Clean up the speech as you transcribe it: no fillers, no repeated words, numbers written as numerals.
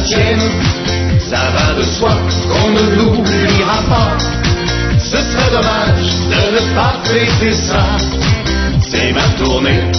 tienne. Ça va de soi qu'on ne l'oubliera pas. Ce serait dommage de ne pas fêter ça. C'est ma tournée